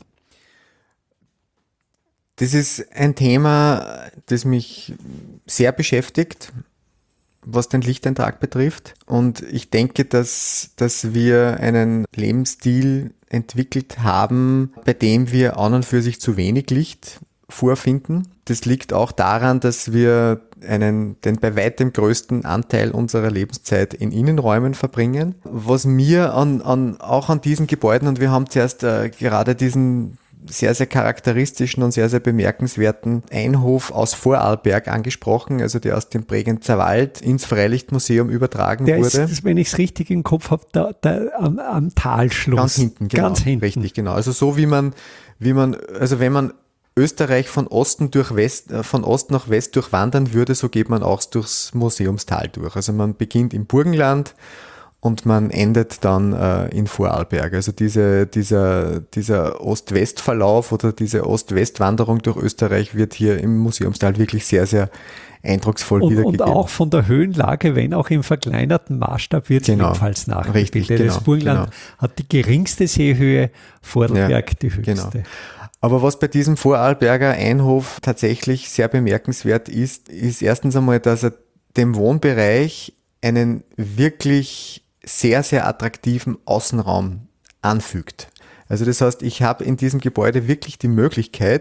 [SPEAKER 2] Das ist ein Thema, das mich sehr beschäftigt, was den Lichteintrag betrifft. Und ich denke, dass wir einen Lebensstil entwickelt haben, bei dem wir an und für sich zu wenig Licht vorfinden. Das liegt auch daran, dass wir den bei weitem größten Anteil unserer Lebenszeit in Innenräumen verbringen. Was mir auch an diesen Gebäuden, und wir haben zuerst gerade diesen sehr, sehr charakteristischen und sehr, sehr bemerkenswerten Einhof aus Vorarlberg angesprochen, also der aus dem Bregenzer Wald ins Freilichtmuseum übertragen wurde.
[SPEAKER 1] Der ist, wenn ich es richtig im Kopf habe, am Talschluss.
[SPEAKER 2] Ganz hinten, genau.
[SPEAKER 1] Ganz hinten.
[SPEAKER 2] Richtig, genau. Also so wie man, also wenn man Österreich von Ost nach West durchwandern würde, so geht man auch durchs Museumstal durch. Also man beginnt im Burgenland und man endet dann in Vorarlberg. Also dieser Ost-West-Verlauf oder diese Ost-West-Wanderung durch Österreich wird hier im Museumstal wirklich sehr, sehr eindrucksvoll wiedergegeben.
[SPEAKER 1] Und auch von der Höhenlage, wenn auch im verkleinerten Maßstab, wird es ebenfalls nachgebildet.
[SPEAKER 2] Richtig, genau,
[SPEAKER 1] das Burgenland hat die geringste Seehöhe, Vorarlberg die höchste.
[SPEAKER 2] Genau. Aber was bei diesem Vorarlberger Einhof tatsächlich sehr bemerkenswert ist erstens einmal, dass er dem Wohnbereich einen wirklich sehr, sehr attraktiven Außenraum anfügt. Also das heißt, ich habe in diesem Gebäude wirklich die Möglichkeit,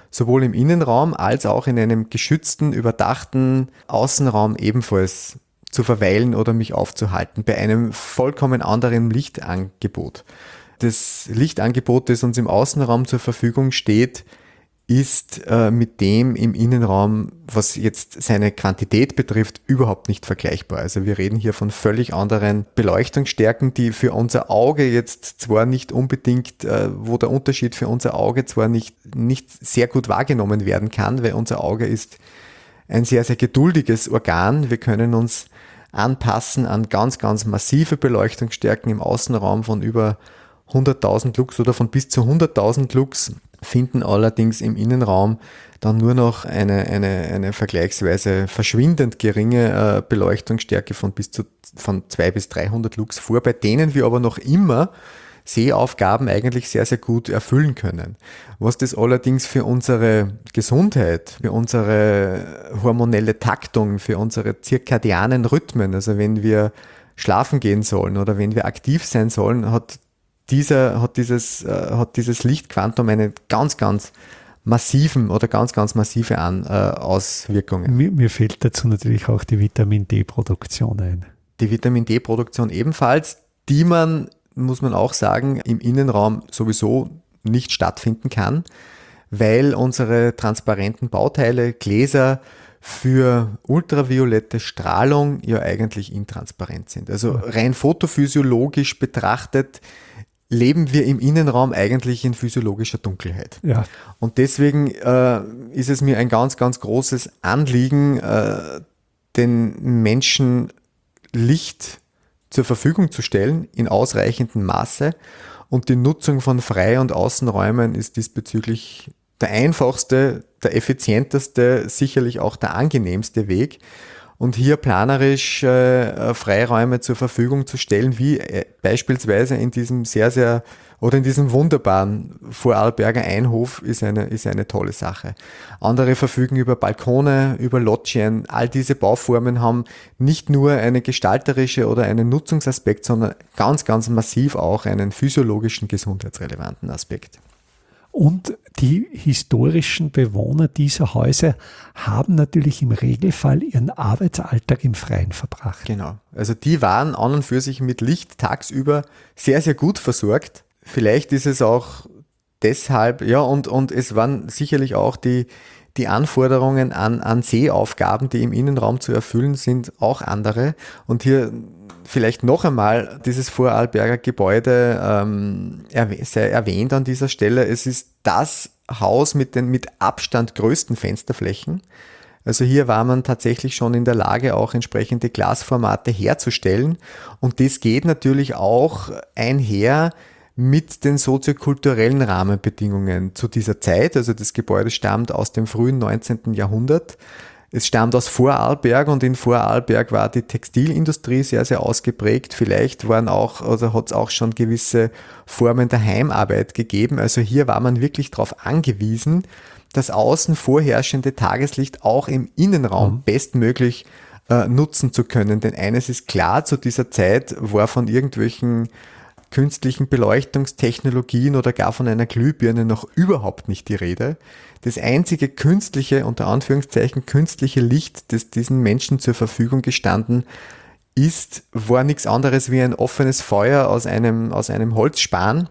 [SPEAKER 2] sowohl im Innenraum als auch in einem geschützten, überdachten Außenraum ebenfalls zu verweilen oder mich aufzuhalten, bei einem vollkommen anderen Lichtangebot. Das Lichtangebot, das uns im Außenraum zur Verfügung steht, ist mit dem im Innenraum, was jetzt seine Quantität betrifft, überhaupt nicht vergleichbar. Also wir reden hier von völlig anderen Beleuchtungsstärken, die für unser Auge jetzt zwar nicht unbedingt, wo der Unterschied für unser Auge zwar nicht sehr gut wahrgenommen werden kann, weil unser Auge ist ein sehr, sehr geduldiges Organ. Wir können uns anpassen an ganz, ganz massive Beleuchtungsstärken im Außenraum von über 100.000 Lux oder von bis zu 100.000 Lux, finden allerdings im Innenraum dann nur noch eine vergleichsweise verschwindend geringe Beleuchtungsstärke von 200 bis 300 Lux vor, bei denen wir aber noch immer Sehaufgaben eigentlich sehr, sehr gut erfüllen können. Was das allerdings für unsere Gesundheit, für unsere hormonelle Taktung, für unsere zirkadianen Rhythmen, also wenn wir schlafen gehen sollen oder wenn wir aktiv sein sollen, hat dieses Lichtquantum einen ganz, ganz massiven oder ganz, ganz massive Auswirkungen.
[SPEAKER 1] Mir fällt dazu natürlich auch die Vitamin D-Produktion ein.
[SPEAKER 2] Die Vitamin D-Produktion ebenfalls, die muss man auch sagen, im Innenraum sowieso nicht stattfinden kann, weil unsere transparenten Bauteile, Gläser, für ultraviolette Strahlung ja eigentlich intransparent sind. Also rein photophysiologisch betrachtet leben wir im Innenraum eigentlich in physiologischer Dunkelheit.
[SPEAKER 1] Ja.
[SPEAKER 2] Und deswegen ist es mir ein ganz, ganz großes Anliegen, den Menschen Licht zur Verfügung zu stellen in ausreichendem Maße. Und die Nutzung von Frei- und Außenräumen ist diesbezüglich der einfachste, der effizienteste, sicherlich auch der angenehmste Weg. Und hier planerisch Freiräume zur Verfügung zu stellen, wie beispielsweise in diesem in diesem wunderbaren Vorarlberger Einhof, ist eine tolle Sache. Andere verfügen über Balkone, über Loggien. All diese Bauformen haben nicht nur eine gestalterische oder einen Nutzungsaspekt, sondern ganz, ganz massiv auch einen physiologischen, gesundheitsrelevanten Aspekt.
[SPEAKER 1] Und die historischen Bewohner dieser Häuser haben natürlich im Regelfall ihren Arbeitsalltag im Freien verbracht.
[SPEAKER 2] Genau. Also die waren an und für sich mit Licht tagsüber sehr, sehr gut versorgt. Vielleicht ist es auch deshalb, ja, und es waren sicherlich auch die Anforderungen an Sehaufgaben, die im Innenraum zu erfüllen sind, auch andere. Und hier vielleicht noch einmal dieses Vorarlberger Gebäude sei erwähnt an dieser Stelle. Es ist das Haus mit den mit Abstand größten Fensterflächen. Also hier war man tatsächlich schon in der Lage, auch entsprechende Glasformate herzustellen. Und das geht natürlich auch einher mit den soziokulturellen Rahmenbedingungen zu dieser Zeit. Also das Gebäude stammt aus dem frühen 19. Jahrhundert. Es stammt aus Vorarlberg und in Vorarlberg war die Textilindustrie sehr, sehr ausgeprägt. Vielleicht hat es auch schon gewisse Formen der Heimarbeit gegeben. Also hier war man wirklich darauf angewiesen, das außen vorherrschende Tageslicht auch im Innenraum bestmöglich nutzen zu können. Denn eines ist klar, zu dieser Zeit war von irgendwelchen künstlichen Beleuchtungstechnologien oder gar von einer Glühbirne noch überhaupt nicht die Rede. Das einzige künstliche, unter Anführungszeichen, künstliche Licht, das diesen Menschen zur Verfügung gestanden ist, war nichts anderes wie ein offenes Feuer aus einem Holzspan,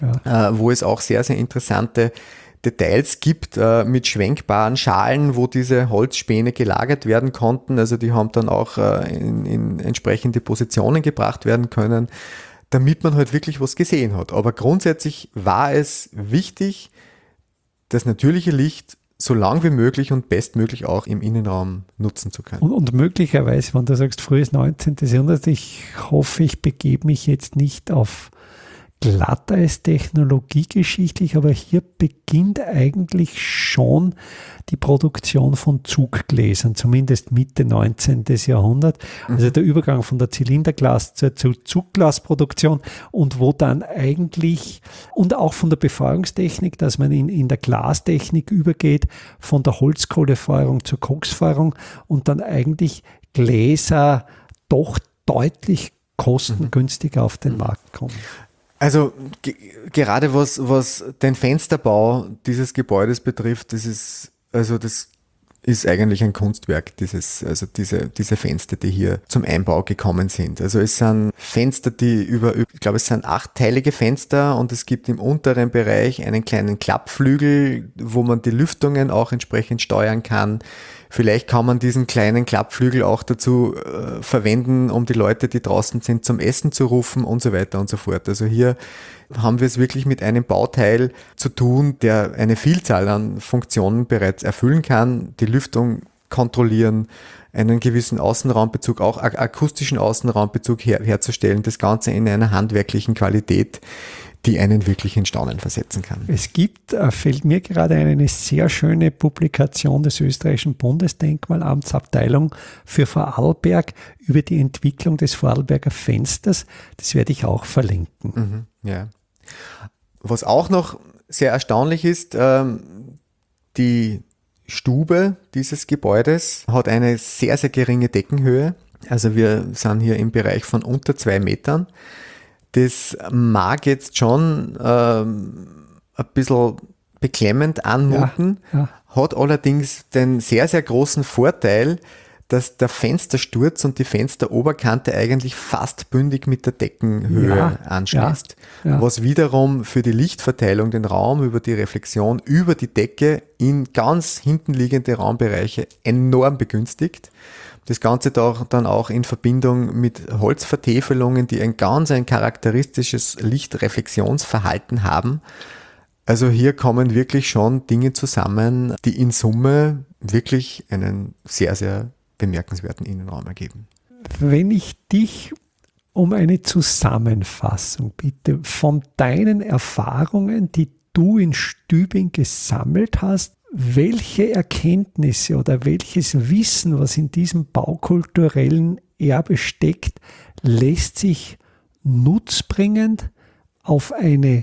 [SPEAKER 2] wo es auch sehr, sehr interessante Details gibt mit schwenkbaren Schalen, wo diese Holzspäne gelagert werden konnten. Also die haben dann auch in entsprechende Positionen gebracht werden können, damit man halt wirklich was gesehen hat. Aber grundsätzlich war es wichtig, das natürliche Licht so lang wie möglich und bestmöglich auch im Innenraum nutzen zu können.
[SPEAKER 1] Und möglicherweise, wenn du sagst, frühes 19. Jahrhundert, ich hoffe, ich begebe mich jetzt nicht auf Glatteis technologiegeschichtlich, aber hier beginnt eigentlich schon die Produktion von Zuggläsern, zumindest Mitte 19. Jahrhundert. Also der Übergang von der Zylinderglas zur Zugglasproduktion und wo dann eigentlich, und auch von der Befeuerungstechnik, dass man in der Glastechnik übergeht, von der Holzkohlefeuerung zur Koksfeuerung und dann eigentlich Gläser doch deutlich kostengünstiger auf den Markt kommen.
[SPEAKER 2] Also gerade was den Fensterbau dieses Gebäudes betrifft, das ist eigentlich ein Kunstwerk, diese Fenster, die hier zum Einbau gekommen sind. Also es sind Fenster, ich glaube, es sind 8-teilige Fenster und es gibt im unteren Bereich einen kleinen Klappflügel, wo man die Lüftungen auch entsprechend steuern kann. Vielleicht kann man diesen kleinen Klappflügel auch dazu verwenden, um die Leute, die draußen sind, zum Essen zu rufen und so weiter und so fort. Also hier haben wir es wirklich mit einem Bauteil zu tun, der eine Vielzahl an Funktionen bereits erfüllen kann, die Lüftung kontrollieren, einen gewissen Außenraumbezug, auch akustischen Außenraumbezug herzustellen, das Ganze in einer handwerklichen Qualität, die einen wirklich in Staunen versetzen kann.
[SPEAKER 1] Es gibt, fällt mir gerade eine sehr schöne Publikation des österreichischen Bundesdenkmalamts Abteilung für Vorarlberg über die Entwicklung des Vorarlberger Fensters. Das werde ich auch verlinken.
[SPEAKER 2] Ja. Was auch noch sehr erstaunlich ist, die Stube dieses Gebäudes hat eine sehr, sehr geringe Deckenhöhe. Also wir sind hier im Bereich von unter 2 Metern. Das mag jetzt schon ein bisschen beklemmend anmuten, hat allerdings den sehr, sehr großen Vorteil, dass der Fenstersturz und die Fensteroberkante eigentlich fast bündig mit der Deckenhöhe anschließt. Was wiederum für die Lichtverteilung den Raum über die Reflexion über die Decke in ganz hinten liegende Raumbereiche enorm begünstigt. Das Ganze dann auch in Verbindung mit Holzvertäfelungen, die ein charakteristisches Lichtreflexionsverhalten haben. Also hier kommen wirklich schon Dinge zusammen, die in Summe wirklich einen sehr, sehr bemerkenswerten Innenraum ergeben.
[SPEAKER 1] Wenn ich dich um eine Zusammenfassung bitte von deinen Erfahrungen, die du in Stübing gesammelt hast, welche Erkenntnisse oder welches Wissen, was in diesem baukulturellen Erbe steckt, lässt sich nutzbringend auf eine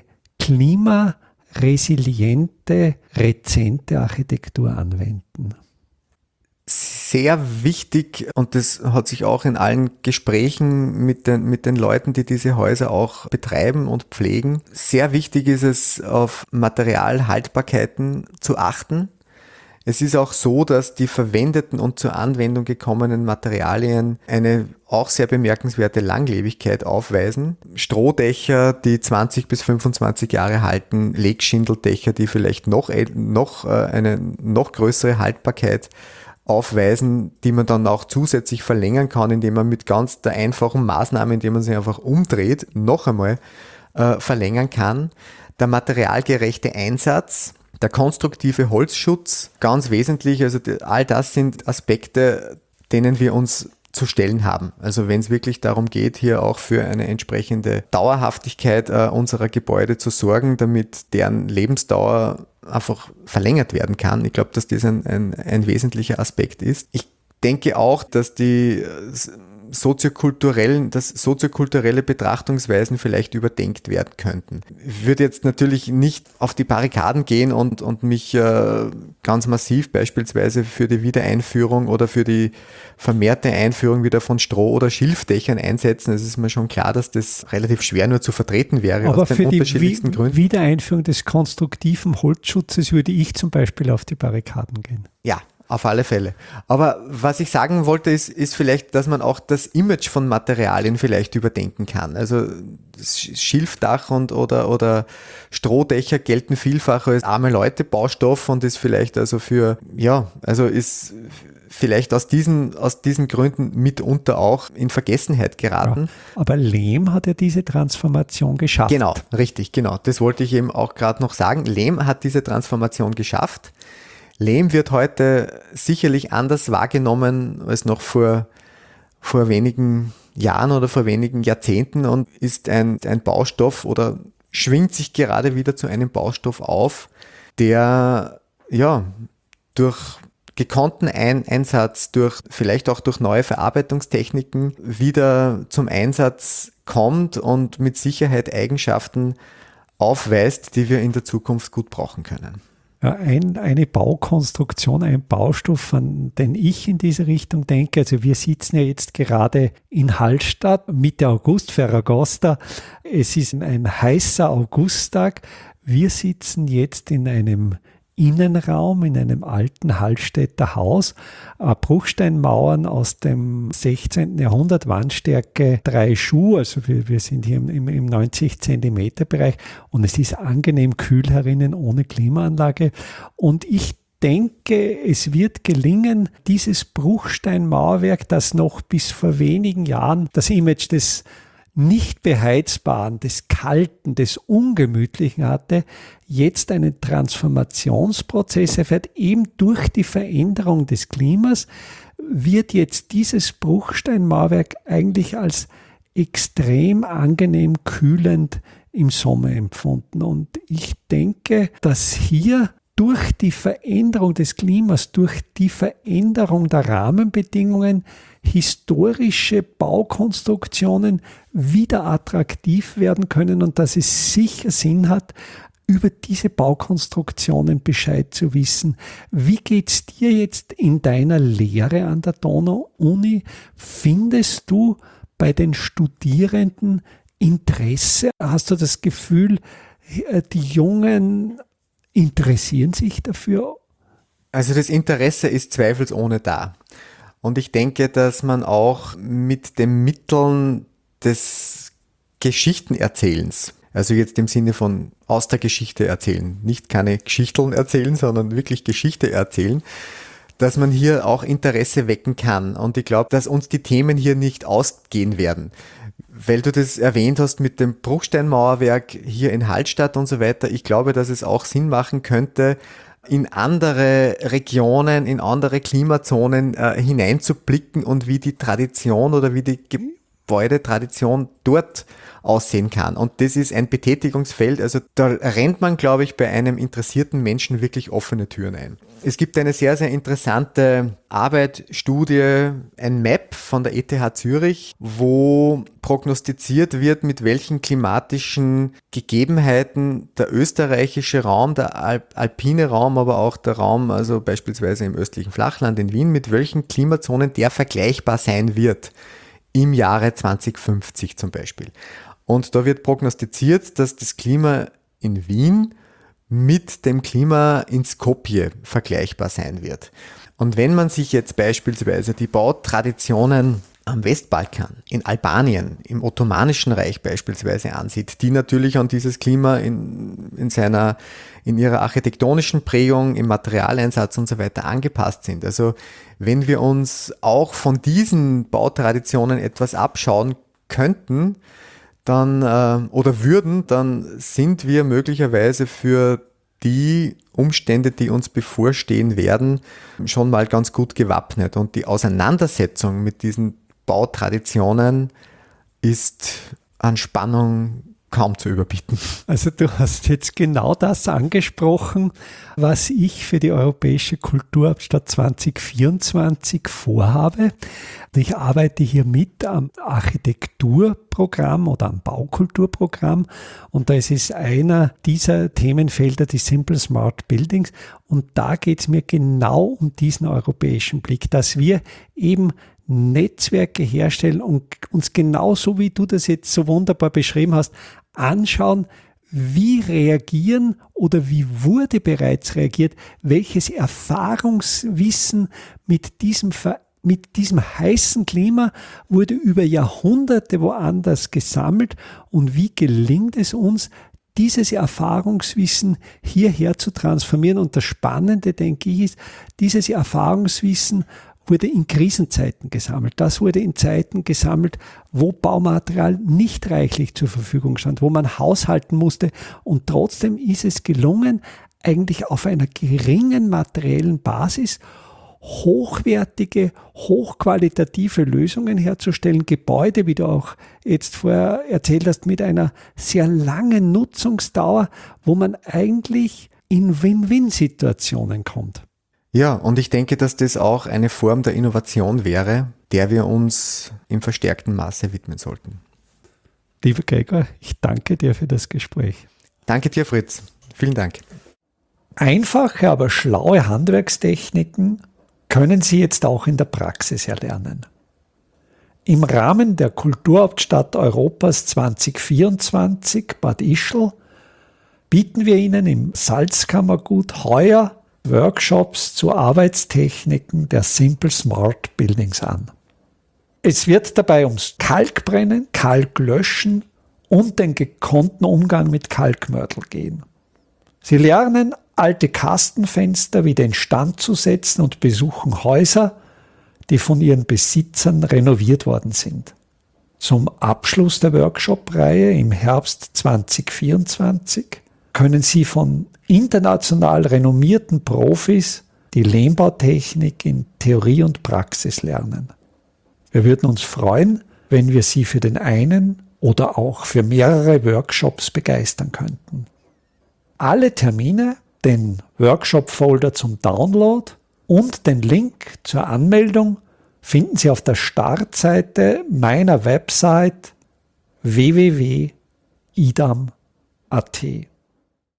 [SPEAKER 1] klimaresiliente, rezente Architektur anwenden?
[SPEAKER 2] Sehr wichtig, und das hat sich auch in allen Gesprächen mit den Leuten, die diese Häuser auch betreiben und pflegen, sehr wichtig ist es, auf Materialhaltbarkeiten zu achten. Es ist auch so, dass die verwendeten und zur Anwendung gekommenen Materialien eine auch sehr bemerkenswerte Langlebigkeit aufweisen. Strohdächer, die 20 bis 25 Jahre halten, Legschindeldächer, die vielleicht eine noch größere Haltbarkeit aufweisen, die man dann auch zusätzlich verlängern kann, indem man mit ganz der einfachen Maßnahme, indem man sie einfach umdreht, noch einmal verlängern kann. Der materialgerechte Einsatz, der konstruktive Holzschutz, ganz wesentlich, also all das sind Aspekte, denen wir uns zu stellen haben. Also wenn es wirklich darum geht, hier auch für eine entsprechende Dauerhaftigkeit unserer Gebäude zu sorgen, damit deren Lebensdauer einfach verlängert werden kann. Ich glaube, dass das ein wesentlicher Aspekt ist. Ich denke auch, dass soziokulturelle Betrachtungsweisen vielleicht überdenkt werden könnten. Ich würde jetzt natürlich nicht auf die Barrikaden gehen und mich ganz massiv beispielsweise für die Wiedereinführung oder für die vermehrte Einführung wieder von Stroh- oder Schilfdächern einsetzen. Es ist mir schon klar, dass das relativ schwer nur zu vertreten wäre.
[SPEAKER 1] Aber
[SPEAKER 2] aus den
[SPEAKER 1] für die
[SPEAKER 2] unterschiedlichsten Gründen.
[SPEAKER 1] Wiedereinführung des konstruktiven Holzschutzes würde ich zum Beispiel auf die Barrikaden gehen.
[SPEAKER 2] Ja, auf alle Fälle. Aber was ich sagen wollte, ist vielleicht, dass man auch das Image von Materialien vielleicht überdenken kann. Also Schilfdach oder Strohdächer gelten vielfach als arme Leute Baustoff und ist vielleicht ist vielleicht aus diesen Gründen mitunter auch in Vergessenheit geraten.
[SPEAKER 1] Ja, aber Lehm hat ja diese Transformation geschafft.
[SPEAKER 2] Genau, richtig, genau. Das wollte ich eben auch gerade noch sagen. Lehm hat diese Transformation geschafft. Lehm wird heute sicherlich anders wahrgenommen als noch vor wenigen Jahren oder vor wenigen Jahrzehnten und ist ein Baustoff oder schwingt sich gerade wieder zu einem Baustoff auf, der durch gekonnten Einsatz, vielleicht auch durch neue Verarbeitungstechniken wieder zum Einsatz kommt und mit Sicherheit Eigenschaften aufweist, die wir in der Zukunft gut brauchen können.
[SPEAKER 1] Ja, eine Baukonstruktion, ein Baustoff, an den ich in diese Richtung denke. Also wir sitzen ja jetzt gerade in Hallstatt, Mitte August, Ferragosta. Es ist ein heißer Augusttag. Wir sitzen jetzt in einem Innenraum, in einem alten Hallstätter Haus, Bruchsteinmauern aus dem 16. Jahrhundert, Wandstärke 3 Schuh, also wir sind hier im 90 Zentimeter Bereich und es ist angenehm kühl herinnen ohne Klimaanlage und ich denke, es wird gelingen, dieses Bruchsteinmauerwerk, das noch bis vor wenigen Jahren das Image des nicht beheizbaren, des Kalten, des Ungemütlichen hatte, jetzt einen Transformationsprozess erfährt, eben durch die Veränderung des Klimas, wird jetzt dieses Bruchsteinmauerwerk eigentlich als extrem angenehm kühlend im Sommer empfunden. Und ich denke, dass hier durch die Veränderung des Klimas, durch die Veränderung der Rahmenbedingungen historische Baukonstruktionen wieder attraktiv werden können und dass es sicher Sinn hat, über diese Baukonstruktionen Bescheid zu wissen. Wie geht's dir jetzt in deiner Lehre an der Donau-Uni? Findest du bei den Studierenden Interesse? Hast du das Gefühl, die Jungen interessieren sich dafür?
[SPEAKER 2] Also das Interesse ist zweifelsohne da. Und ich denke, dass man auch mit den Mitteln des Geschichtenerzählens, also jetzt im Sinne von aus der Geschichte erzählen, nicht keine Geschichteln erzählen, sondern wirklich Geschichte erzählen, dass man hier auch Interesse wecken kann. Und ich glaube, dass uns die Themen hier nicht ausgehen werden. Weil du das erwähnt hast mit dem Bruchsteinmauerwerk hier in Hallstatt und so weiter, ich glaube, dass es auch Sinn machen könnte, in andere Regionen, in andere Klimazonen hineinzublicken und wie die Tradition oder wie die Gebäudetradition dort aussehen kann. Und das ist ein Betätigungsfeld, also da rennt man, glaube ich, bei einem interessierten Menschen wirklich offene Türen ein. Es gibt eine sehr, sehr interessante Arbeit, Studie, ein Map von der ETH Zürich, wo prognostiziert wird, mit welchen klimatischen Gegebenheiten der österreichische Raum, der alpine Raum, aber auch der Raum, also beispielsweise im östlichen Flachland in Wien, mit welchen Klimazonen der vergleichbar sein wird im Jahre 2050 zum Beispiel. Und da wird prognostiziert, dass das Klima in Wien mit dem Klima in Skopje vergleichbar sein wird. Und wenn man sich jetzt beispielsweise die Bautraditionen am Westbalkan, in Albanien, im Ottomanischen Reich beispielsweise ansieht, die natürlich an dieses Klima in ihrer architektonischen Prägung, im Materialeinsatz und so weiter angepasst sind. Also wenn wir uns auch von diesen Bautraditionen etwas abschauen könnten, dann sind wir möglicherweise für die Umstände, die uns bevorstehen werden, schon mal ganz gut gewappnet. Und die Auseinandersetzung mit diesen Bautraditionen ist an Spannung kaum zu überbieten.
[SPEAKER 1] Also du hast jetzt genau das angesprochen, was ich für die Europäische Kulturhauptstadt 2024 vorhabe. Ich arbeite hier mit am Architekturprogramm oder am Baukulturprogramm und da ist es einer dieser Themenfelder, die Simple Smart Buildings, und da geht es mir genau um diesen europäischen Blick, dass wir eben Netzwerke herstellen und uns genauso wie du das jetzt so wunderbar beschrieben hast, anschauen, wie reagieren oder wie wurde bereits reagiert, welches Erfahrungswissen mit diesem heißen Klima wurde über Jahrhunderte woanders gesammelt und wie gelingt es uns, dieses Erfahrungswissen hierher zu transformieren. Und das Spannende, denke ich, ist, dieses Erfahrungswissen wurde in Krisenzeiten gesammelt. Das wurde in Zeiten gesammelt, wo Baumaterial nicht reichlich zur Verfügung stand, wo man haushalten musste. Und trotzdem ist es gelungen, eigentlich auf einer geringen materiellen Basis hochwertige, hochqualitative Lösungen herzustellen. Gebäude, wie du auch jetzt vorher erzählt hast, mit einer sehr langen Nutzungsdauer, wo man eigentlich in Win-Win-Situationen kommt.
[SPEAKER 2] Ja, und ich denke, dass das auch eine Form der Innovation wäre, der wir uns im verstärkten Maße widmen sollten.
[SPEAKER 1] Lieber Gregor, ich danke dir für das Gespräch.
[SPEAKER 2] Danke dir, Fritz. Vielen Dank.
[SPEAKER 1] Einfache, aber schlaue Handwerkstechniken können Sie jetzt auch in der Praxis erlernen. Im Rahmen der Kulturhauptstadt Europas 2024 Bad Ischl bieten wir Ihnen im Salzkammergut heuer Workshops zu Arbeitstechniken der Simple Smart Buildings an. Es wird dabei ums Kalkbrennen, Kalklöschen und den gekonnten Umgang mit Kalkmörtel gehen. Sie lernen, alte Kastenfenster wieder instand zu setzen und besuchen Häuser, die von ihren Besitzern renoviert worden sind. Zum Abschluss der Workshop-Reihe im Herbst 2024 können Sie von international renommierten Profis die Lehmbautechnik in Theorie und Praxis lernen. Wir würden uns freuen, wenn wir Sie für den einen oder auch für mehrere Workshops begeistern könnten. Alle Termine, den Workshop-Folder zum Download und den Link zur Anmeldung finden Sie auf der Startseite meiner Website www.idam.at.